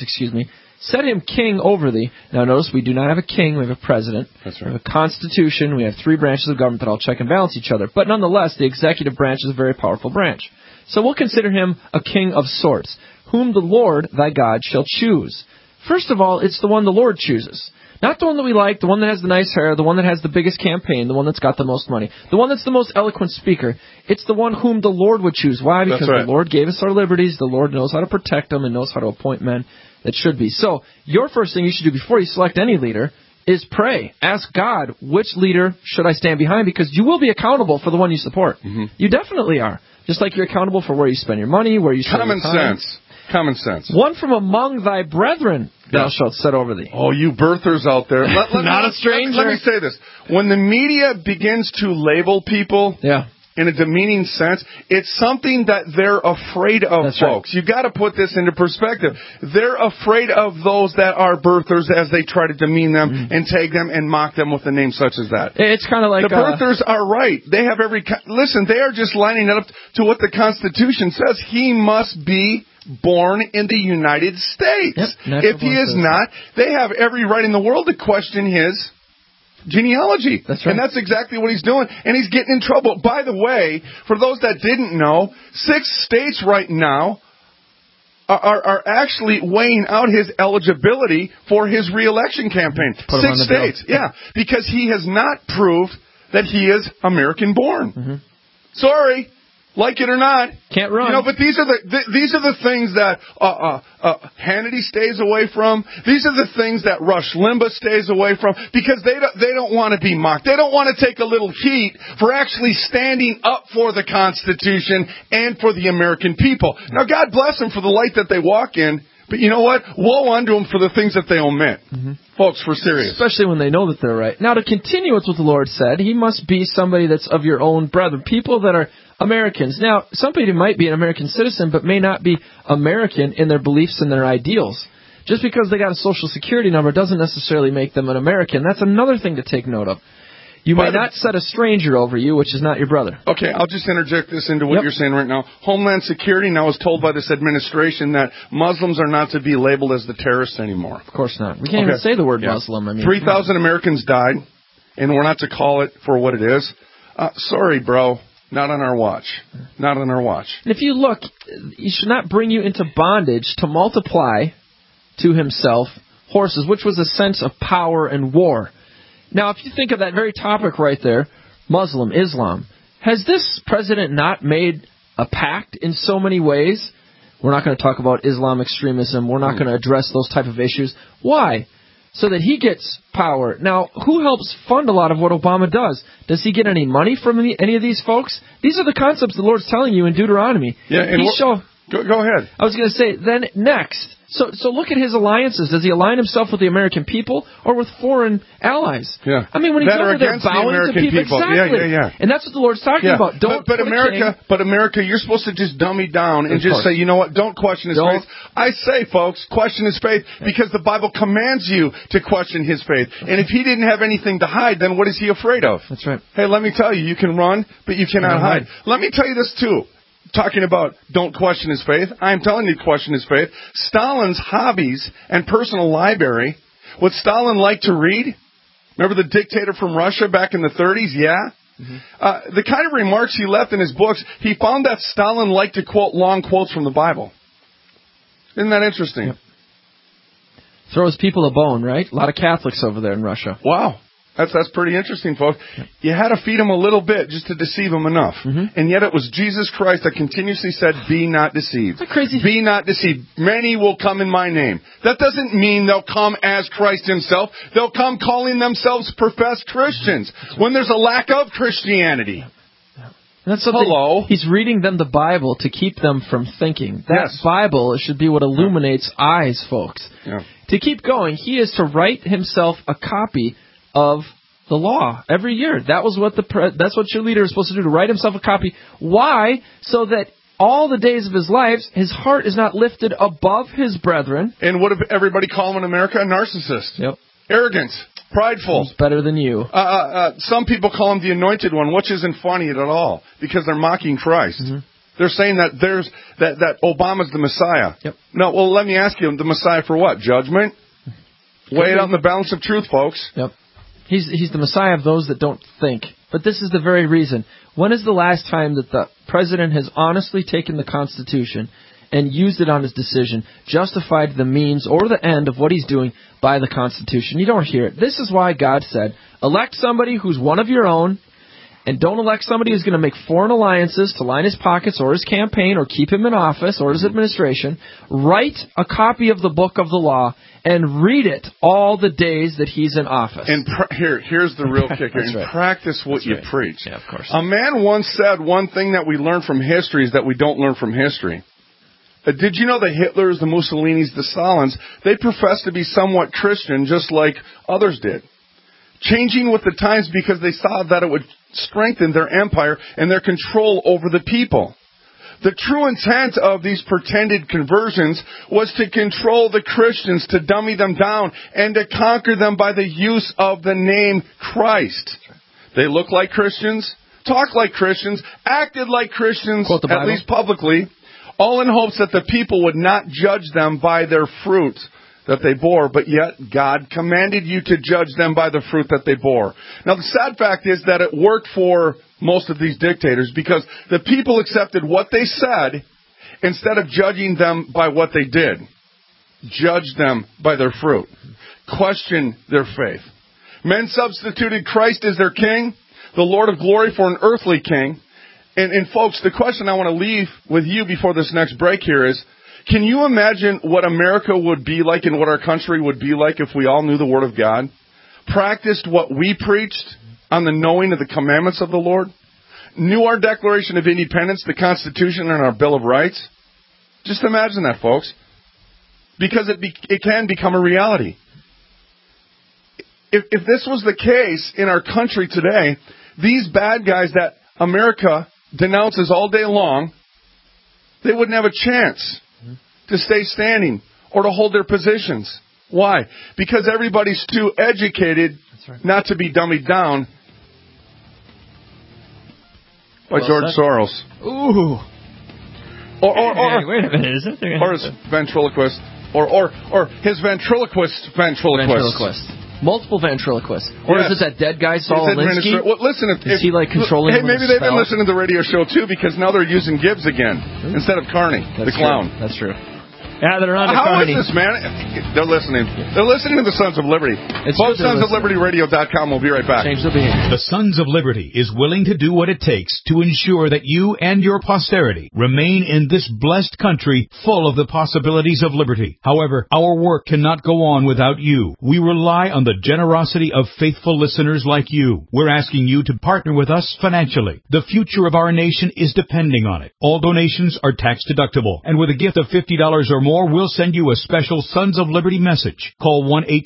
set him king over thee. Now notice, we do not have a king, we have a president. That's right. We have a constitution, we have three branches of government that all check and balance each other. But nonetheless, the executive branch is a very powerful branch. So we'll consider him a king of sorts, whom the Lord thy God shall choose. First of all, it's the one the Lord chooses. Not the one that we like, the one that has the nice hair, the one that has the biggest campaign, the one that's got the most money, the one that's the most eloquent speaker. It's the one whom the Lord would choose. Why? Because the Lord gave us our liberties. The Lord knows how to protect them and knows how to appoint men that should be. So your first thing you should do before you select any leader is pray. Ask God, which leader should I stand behind? Because you will be accountable for the one you support. Mm-hmm. You definitely are. Just like you're accountable for where you spend your money, where you spend your time. Common sense. One from among thy brethren thou shalt set over thee. Oh, you birthers out there. Not a stranger. Let me say this. When the media begins to label people in a demeaning sense, it's something that they're afraid of, That's folks. Right. You've got to put this into perspective. They're afraid of those that are birthers as they try to demean them and tag them and mock them with a name such as that. It's kind of like... The birthers are right. They have every... Listen, they are just lining it up to what the Constitution says. He must be born in the United States. Yep, if he is not, they have every right in the world to question his genealogy. That's right. And that's exactly what he's doing. And he's getting in trouble. By the way, for those that didn't know, 6 states right now are actually weighing out his eligibility for his re-election campaign. 6 states. Yeah. Because he has not proved that he is American born. Mm-hmm. Sorry. Like it or not, can't run. You know, but these are the things that Hannity stays away from. These are the things that Rush Limbaugh stays away from because they don't want to be mocked. They don't want to take a little heat for actually standing up for the Constitution and for the American people. Now, God bless them for the light that they walk in. But you know what? Woe unto them for the things that they omit. Mm-hmm. Folks, we're serious. Especially when they know that they're right. Now, to continue with what the Lord said, he must be somebody that's of your own brethren, people that are Americans. Now, somebody might be an American citizen, but may not be American in their beliefs and their ideals. Just because they got a Social Security number doesn't necessarily make them an American. That's another thing to take note of. You might not set a stranger over you, which is not your brother. Okay, I'll just interject this into what you're saying right now. Homeland Security now is told by this administration that Muslims are not to be labeled as the terrorists anymore. Of course not. We can't even say the word Muslim. I mean, 3,000 Americans died, and we're not to call it for what it is. Sorry, bro. Not on our watch. Not on our watch. And if you look, he should not bring you into bondage to multiply to himself horses, which was a sense of power and war. Now, if you think of that very topic right there, Muslim, Islam, has this president not made a pact in so many ways We're not going to talk about Islam extremism. We're not going to address those type of issues. Why? So that he gets power. Now, who helps fund a lot of what Obama does? Does he get any money from any of these folks? These are the concepts the Lord's telling you in Deuteronomy. Yeah, and go ahead. I was going to say, then next. So look at his alliances. Does he align himself with the American people or with foreign allies? Yeah. I mean, when he's over there bowing to people. Exactly. Yeah. And that's what the Lord's talking about. But America, you're supposed to just dumb me down and just say, you know what, don't question his faith. I say, folks, question his faith because the Bible commands you to question his faith. And if he didn't have anything to hide, then what is he afraid of? That's right. Hey, let me tell you, you can run, but you cannot hide. Let me tell you this, too. Talking about don't question his faith, I'm telling you to question his faith. Stalin's hobbies and personal library, what Stalin liked to read, remember the dictator from Russia back in the 30s? Yeah? Mm-hmm. The kind of remarks he left in his books, he found that Stalin liked to quote long quotes from the Bible. Isn't that interesting? Yep. Throws people a bone, right? A lot of Catholics over there in Russia. Wow. That's pretty interesting, folks. You had to feed them a little bit just to deceive them enough. Mm-hmm. And yet it was Jesus Christ that continuously said, be not deceived. Isn't that crazy? Be not deceived. Many will come in my name. That doesn't mean they'll come as Christ himself. They'll come calling themselves professed Christians when there's a lack of Christianity. That's something. He's reading them the Bible to keep them from thinking. That Bible should be what illuminates eyes, folks. Yeah. To keep going, he is to write himself a copy of the law every year. That was what that's what your leader is supposed to do, to write himself a copy. Why? So that all the days of his life, his heart is not lifted above his brethren. And what did everybody call him in America? A narcissist. Yep. Arrogant. Prideful. He's better than you. Some people call him the anointed one, which isn't funny at all because they're mocking Christ. Mm-hmm. They're saying that that Obama's the Messiah. Yep. No, well, let me ask you, the Messiah for what? Judgment? Weigh it out in the balance of truth, folks. Yep. He's the Messiah of those that don't think. But this is the very reason. When is the last time that the president has honestly taken the Constitution and used it on his decision, justified the means or the end of what he's doing by the Constitution? You don't hear it. This is why God said, elect somebody who's one of your own, and don't elect somebody who's going to make foreign alliances to line his pockets or his campaign or keep him in office or his administration. Write a copy of the book of the law and read it all the days that he's in office. And here's the real kicker. And practice what you preach. Yeah, of course. A man once said one thing that we learn from history is that we don't learn from history. Did you know the Hitlers, the Mussolinis, the Stalins, they professed to be somewhat Christian just like others did. Changing with the times because they saw that it would strengthen their empire and their control over the people. The true intent of these pretended conversions was to control the Christians, to dummy them down, and to conquer them by the use of the name Christ. They looked like Christians, talked like Christians, acted like Christians, at least publicly, all in hopes that the people would not judge them by their fruit that they bore, but yet God commanded you to judge them by the fruit that they bore. Now, the sad fact is that it worked for most of these dictators because the people accepted what they said instead of judging them by what they did. Judge them by their fruit. Question their faith. Men substituted Christ as their king, the Lord of glory, for an earthly king. And folks, the question I want to leave with you before this next break here is, can you imagine what America would be like and what our country would be like if we all knew the Word of God? Practiced what we preached on the knowing of the commandments of the Lord? Knew our Declaration of Independence, the Constitution, and our Bill of Rights? Just imagine that, folks. Because it can become a reality. If this was the case in our country today, these bad guys that America denounces all day long, they wouldn't have a chance to stay standing or to hold their positions. Why? Because everybody's too educated not to be dummied down by George Soros. Ooh. Or wait a minute, is it? Or his ventriloquist. Or his ventriloquist. Multiple ventriloquists. Or is it that dead guy, Saul Alinsky? Well, listen, is he like controlling him? Maybe they've been listening to the radio show too because now they're using Gibbs again instead of Carney, the clown. True. That's true. Yeah, they're on the How Carney. is this, man? They're listening. They're listening to the Sons of Liberty. Folks, SonsofLibertyRadio.com. We'll be right back. Change the behavior. The Sons of Liberty is willing to do what it takes to ensure that you and your posterity remain in this blessed country full of the possibilities of liberty. However, our work cannot go on without you. We rely on the generosity of faithful listeners like you. We're asking you to partner with us financially. The future of our nation is depending on it. All donations are tax deductible, and with a gift of $50 or more, we'll send you a special Sons of Liberty message. Call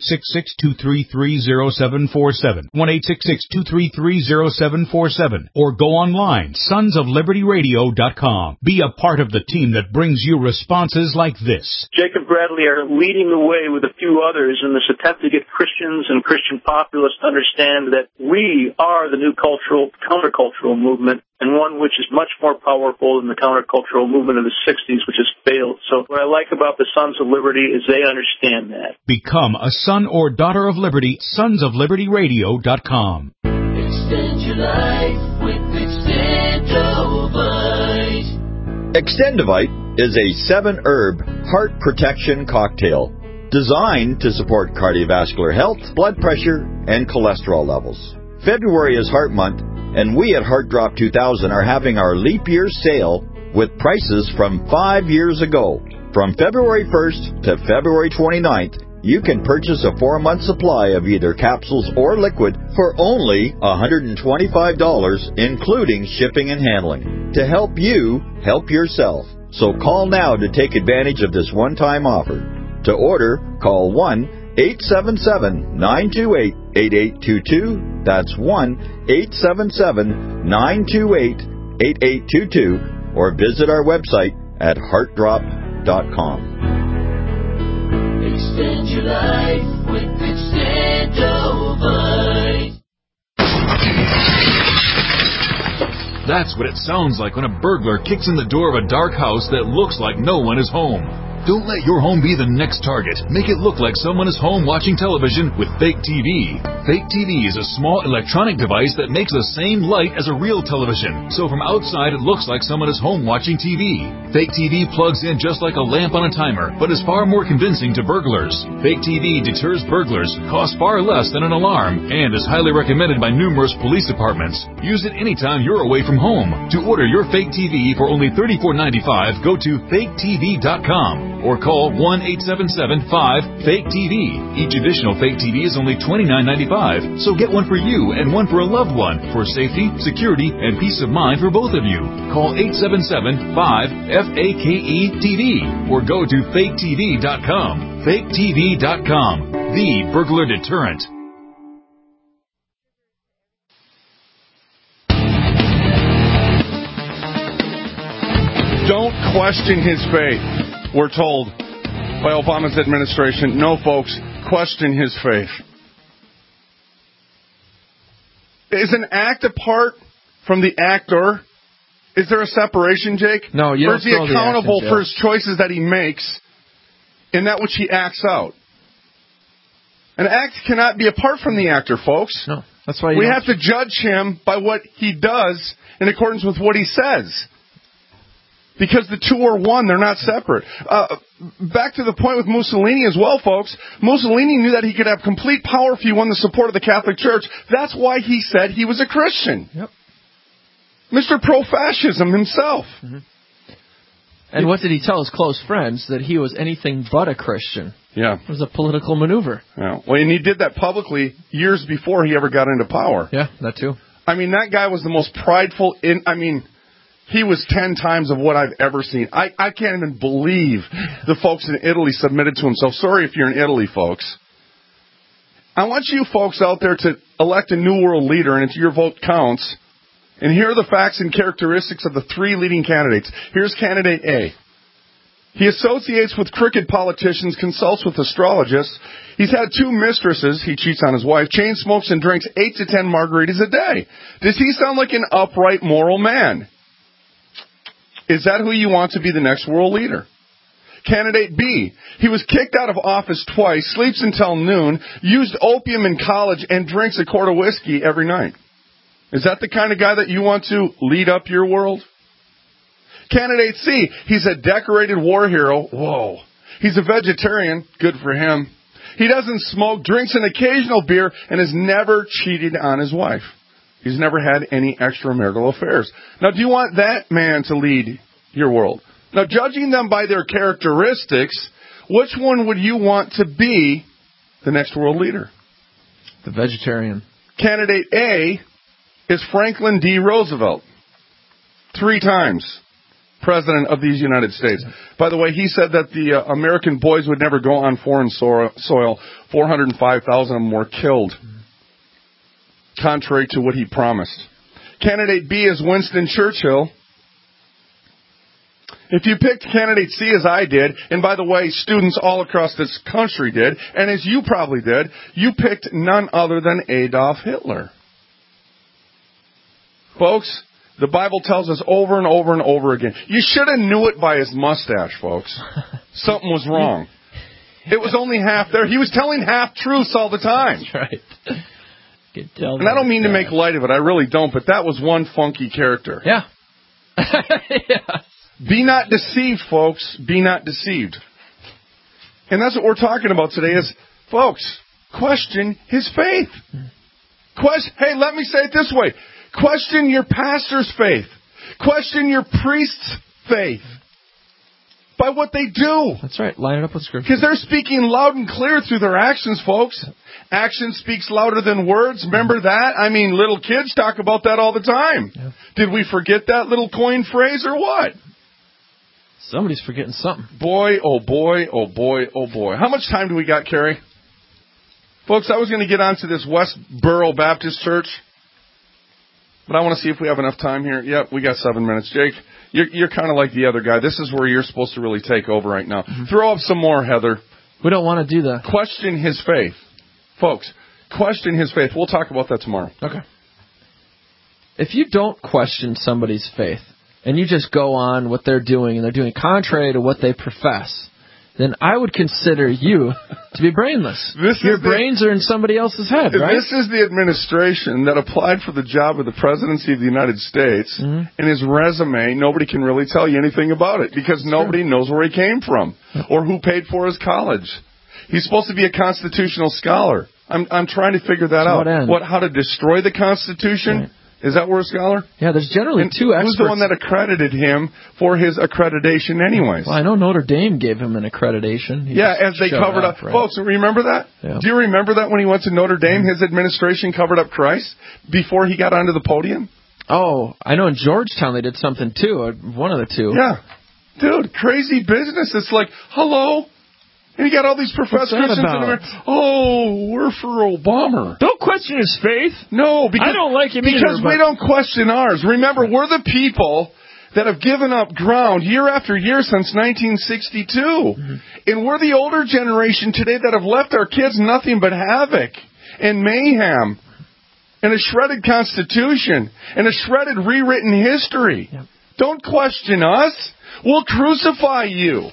1-866-233-0747, 1-866-233-0747, or go online, sonsoflibertyradio.com. Be a part of the team that brings you responses like this. Jacob Bradley are leading the way with a few others in this attempt to get Christians and Christian populists to understand that we are the new countercultural movement, and one which is much more powerful than the countercultural movement of the 60s, which has failed. So what I like about the Sons of Liberty is they understand that. Become a son or daughter of liberty, sonsoflibertyradio.com. Extend your life with Extendovite. Extendovite is a 7-herb heart protection cocktail designed to support cardiovascular health, blood pressure, and cholesterol levels. February is Heart Month, and we at Heart Drop 2000 are having our leap year sale with prices from 5 years ago. From February 1st to February 29th, you can purchase a 4-month supply of either capsules or liquid for only $125, including shipping and handling, to help you help yourself. So call now to take advantage of this one-time offer. To order, call 1-877-928-8822. That's 1-877-928-8822. Or visit our website at heartdrop.com. Extend your life with Extendovite. That's what it sounds like when a burglar kicks in the door of a dark house that looks like no one is home. Don't let your home be the next target. Make it look like someone is home watching television with Fake TV. Fake TV is a small electronic device that makes the same light as a real television. So from outside, it looks like someone is home watching TV. Fake TV plugs in just like a lamp on a timer, but is far more convincing to burglars. Fake TV deters burglars, costs far less than an alarm, and is highly recommended by numerous police departments. Use it anytime you're away from home. To order your Fake TV for only $34.95, go to faketv.com. or call 1-877-5-FAKE-TV. Each additional Fake TV is only $29.95, so get one for you and one for a loved one for safety, security, and peace of mind for both of you. Call 877-5-FAKE-TV or go to faketv.com. FakeTV.com, the burglar deterrent. Don't question his faith. We're told by Obama's administration, no, folks, question his faith. Is an act apart from the actor? Is there a separation, Jake? No, you or don't is he throw the accountable act in for jail. his choices that he makes in that which he acts out? An act cannot be apart from the actor, folks. No, that's why we have to judge him by what he does in accordance with what he says. Because the two are one, they're not separate. Back to the point with Mussolini as well, folks. Mussolini knew that he could have complete power if he won the support of the Catholic Church. That's why he said he was a Christian. Yep. Mr. Pro-Fascism himself. Mm-hmm. And what did he tell his close friends? That he was anything but a Christian. Yeah. It was a political maneuver. Yeah. Well, and he did that publicly years before he ever got into power. Yeah, that too. I mean, that guy was the most prideful he was 10 times of what I've ever seen. I can't even believe the folks in Italy submitted to him. So sorry if you're in Italy, folks. I want you folks out there to elect a new world leader, and your vote counts. And here are the facts and characteristics of the three leading candidates. Here's candidate A. He associates with crooked politicians, consults with astrologists. He's had 2 mistresses. He cheats on his wife. Chain smokes and drinks 8 to 10 margaritas a day. Does he sound like an upright, moral man? Is that who you want to be the next world leader? Candidate B. He was kicked out of office twice, sleeps until noon, used opium in college, and drinks a quart of whiskey every night. Is that the kind of guy that you want to lead up your world? Candidate C. He's a decorated war hero. Whoa. He's a vegetarian. Good for him. He doesn't smoke, drinks an occasional beer, and has never cheated on his wife. He's never had any extramarital affairs. Now, do you want that man to lead your world? Now, judging them by their characteristics, which one would you want to be the next world leader? The vegetarian. Candidate A is Franklin D. Roosevelt. 3 times President of these United States. By the way, he said that the American boys would never go on foreign soil. 405,000 of them were killed, contrary to what he promised. Candidate B is Winston Churchill. If you picked candidate C as I did, and by the way, students all across this country did, and as you probably did, you picked none other than Adolf Hitler. Folks, the Bible tells us over and over and over again. You should have knew it by his mustache, folks. Something was wrong. It was only half there. He was telling half-truths all the time. That's right. And I don't mean to make light of it. I really don't, but that was one funky character. Yeah. Yeah. Be not deceived, folks. Be not deceived. And that's what we're talking about today is, folks, question his faith. Hey, let me say it this way. Question your pastor's faith. Question your priest's faith. By what they do. That's right. Line it up with Scripture. Because they're speaking loud and clear through their actions, folks. Action speaks louder than words. Remember that? I mean, little kids talk about that all the time. Yeah. Did we forget that little coin phrase or what? Somebody's forgetting something. Boy, oh boy, oh boy, oh boy. How much time do we got, Carrie? Folks, I was going to get onto this Westboro Baptist Church, but I want to see if we have enough time here. Yep, we got 7 minutes. Jake, you're kind of like the other guy. This is where you're supposed to really take over right now. Mm-hmm. Throw up some more, Heather. We don't want to do that. Question his faith. Folks, question his faith. We'll talk about that tomorrow. Okay. If you don't question somebody's faith, and you just go on what they're doing, and they're doing contrary to what they profess, then I would consider you to be brainless. Your brains are in somebody else's head, right? This is the administration that applied for the job of the presidency of the United States. Mm-hmm. In his resume, nobody can really tell you anything about it because nobody knows where he came from or who paid for his college. He's supposed to be a constitutional scholar. I'm trying to figure that out. How to destroy the Constitution? Right. Is that where a scholar? Yeah, there's generally two experts. Who's the one that accredited him for his accreditation anyways? Well, I know Notre Dame gave him an accreditation. As they covered up. Right? Folks, remember that? Yeah. Do you remember that when he went to Notre Dame, his administration covered up Christ before he got onto the podium? Oh, I know in Georgetown they did something too, one of the two. Yeah. Dude, crazy business. It's like, hello? And you got all these professors in America. Oh, we're for Obama. Don't question his faith. No, because I don't like him because we don't question ours. Remember, we're the people that have given up ground year after year since 1962. Mm-hmm. And we're the older generation today that have left our kids nothing but havoc and mayhem and a shredded constitution and a shredded rewritten history. Yep. Don't question us. We'll crucify you.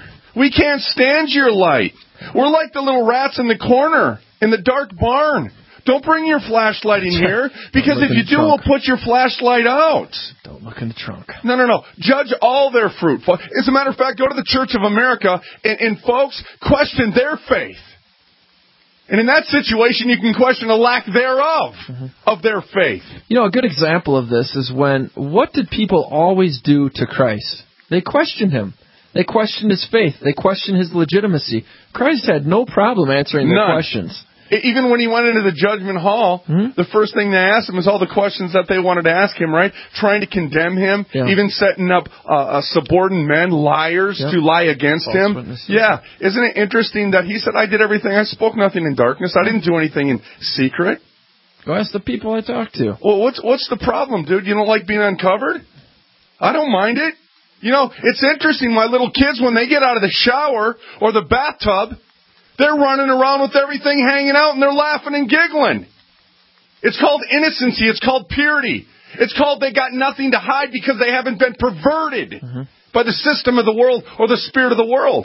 We can't stand your light. We're like the little rats in the corner, in the dark barn. Don't bring your flashlight in here, because if you do, we'll put your flashlight out. Don't look in the trunk. No. Judge all their fruit. As a matter of fact, go to the Church of America, and folks, question their faith. And in that situation, you can question a lack thereof of their faith. You know, a good example of this is what did people always do to Christ? They questioned him. They questioned his faith. They questioned his legitimacy. Christ had no problem answering their questions. Even when he went into the judgment hall, the first thing they asked him was all the questions that they wanted to ask him, right? Trying to condemn him, even setting up subordinate men, liars, to lie against him. Witnesses. Yeah. Isn't it interesting that he said, I did everything. I spoke nothing in darkness. I didn't do anything in secret. Go ask the people I talked to. Well, what's the problem, dude? You don't like being uncovered? I don't mind it. You know, it's interesting, my little kids, when they get out of the shower or the bathtub, they're running around with everything hanging out and they're laughing and giggling. It's called innocency. It's called purity. It's called they got nothing to hide because they haven't been perverted by the system of the world or the spirit of the world.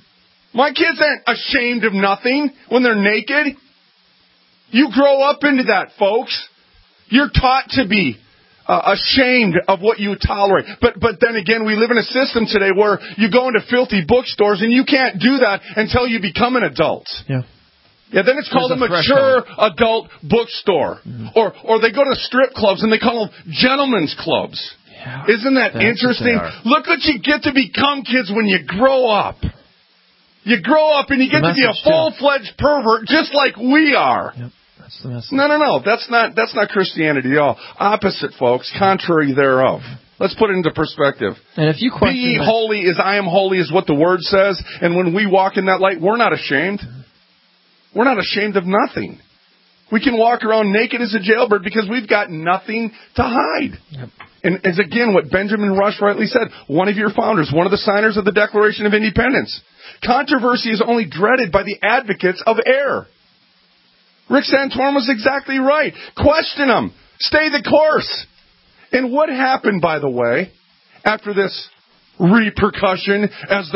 My kids aren't ashamed of nothing when they're naked. You grow up into that, folks. You're taught to be ashamed of what you tolerate. But then again, we live in a system today where you go into filthy bookstores and you can't do that until you become an adult. Yeah. Yeah, then it's called a mature adult bookstore. Mm-hmm. Or they go to strip clubs and they call them gentlemen's clubs. Yeah, isn't that interesting? Look what you get to become, kids, when you grow up. You grow up and you get to be a full-fledged pervert just like we are. Yep, that's the message. No. That's not Christianity at all. Opposite, folks. Contrary thereof. Let's put it into perspective. And if you question be ye holy as I am holy is what the Word says. And when we walk in that light, we're not ashamed. We're not ashamed of nothing. We can walk around naked as a jailbird because we've got nothing to hide. Yep. And as again, what Benjamin Rush rightly said, one of your founders, one of the signers of the Declaration of Independence. Controversy is only dreaded by the advocates of error. Rick Santorum was exactly right. Question them. Stay the course. And what happened, by the way, after this repercussion as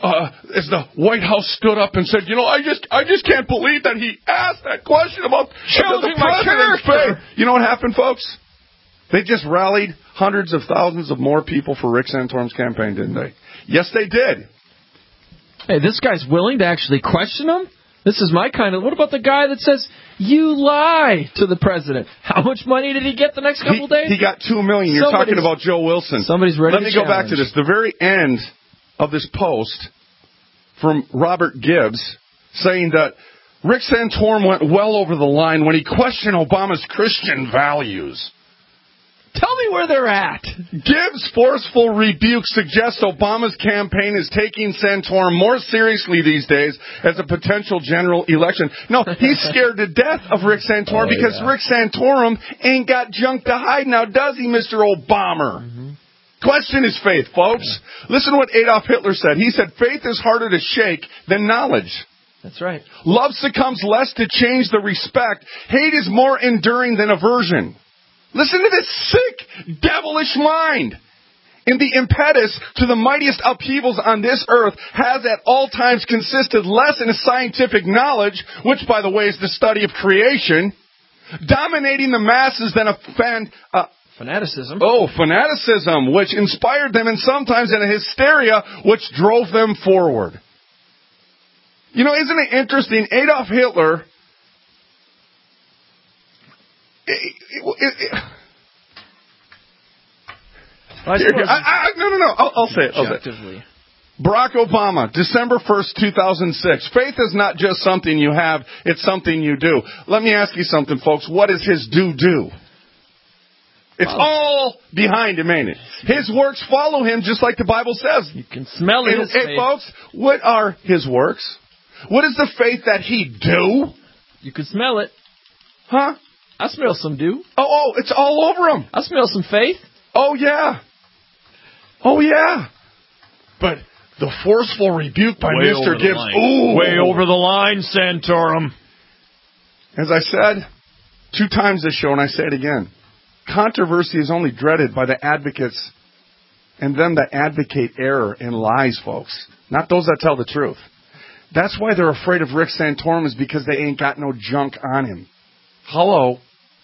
the White House stood up and said, I just can't believe that he asked that question about challenging my character. You know what happened, folks? They just rallied hundreds of thousands of more people for Rick Santorum's campaign, didn't they? Yes, they did. Hey, this guy's willing to actually question him? This is my kind of... What about the guy that says, you lie to the president? How much money did he get the next couple days? He got $2 million. You're talking about Joe Wilson. Somebody's ready to Let me go back to this. The very end of this post from Robert Gibbs saying that Rick Santorum went well over the line when he questioned Obama's Christian values. Tell me where they're at. Gibbs' forceful rebuke suggests Obama's campaign is taking Santorum more seriously these days as a potential general election. No, he's scared to death of Rick Santorum because Rick Santorum ain't got junk to hide now, does he, Mr. Obama? Mm-hmm. Question his faith, folks. Listen to what Adolf Hitler said. He said, faith is harder to shake than knowledge. That's right. Love succumbs less to change the respect. Hate is more enduring than aversion. Listen to this sick, devilish mind. And the impetus to the mightiest upheavals on this earth has at all times consisted less in scientific knowledge, which, by the way, is the study of creation, dominating the masses than fanaticism. Fanaticism, which inspired them and sometimes in a hysteria, which drove them forward. You know, isn't it interesting? Adolf Hitler... I'll say it. Barack Obama, December 1st, 2006. Faith is not just something you have, it's something you do. Let me ask you something, folks. What is his do? It's all behind him, ain't it? His works follow him just like the Bible says. You can smell it. Hey, folks, what are his works? What is the faith that he do? You can smell it. Huh? I smell some dew. Oh, it's all over him. I smell some faith. Oh, yeah. But the forceful rebuke by Mr. Gibbs. Ooh. Way over the line, Santorum. As I said 2 times this show, and I say it again, controversy is only dreaded by the advocates and them that advocate error and lies, folks. Not those that tell the truth. That's why they're afraid of Rick Santorum, is because they ain't got no junk on him. Hello,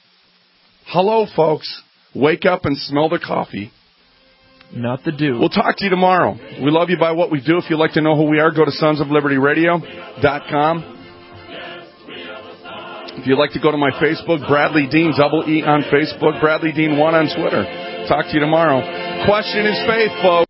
folks. Wake up and smell the coffee. Not the dew. We'll talk to you tomorrow. We love you by what we do. If you'd like to know who we are, go to sonsoflibertyradio.com. If you'd like to go to my Facebook, Bradley Dean, double E on Facebook, Bradley Dean 1 on Twitter. Talk to you tomorrow. Question is faith, folks.